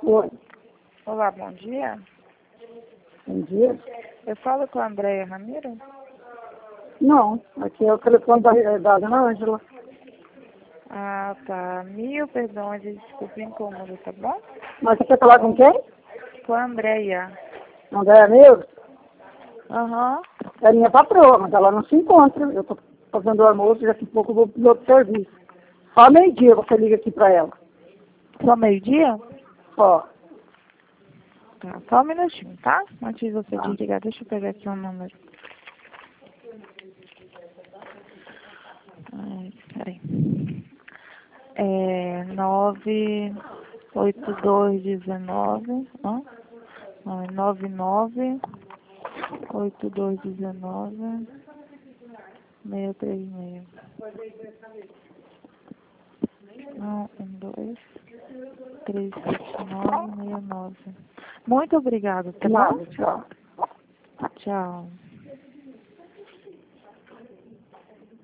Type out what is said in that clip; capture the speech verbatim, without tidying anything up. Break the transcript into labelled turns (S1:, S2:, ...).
S1: Oi,
S2: Olá, bom dia.
S1: bom dia.
S2: Eu falo com a Andréia Ramiro?
S1: Não, aqui é o telefone da, da Dona Ângela.
S2: Ah, tá. Mil perdões e desculpe o incômodo, tá bom?
S1: Mas você quer falar com quem?
S2: Com a Andréia.
S1: Andréia Neuro?
S2: Aham.
S1: É minha patroa, mas ela não se encontra. Eu estou fazendo o almoço e daqui a pouco eu vou para outro serviço. Só meio-dia você liga aqui para ela.
S2: Só meio-dia?
S1: Só.
S2: Tá, só um minutinho, tá? Antes de você
S1: Tá.
S2: desligar, deixa eu pegar aqui um número. Ai, peraí. É nove oito dois dezenove, hã? Não, é nove nove oito dois dezenove seis três seis. Não, um, dois, três, sete, nove, seis, nove. Muito obrigada, tá bom?
S1: Nada, tchau.
S2: Tchau.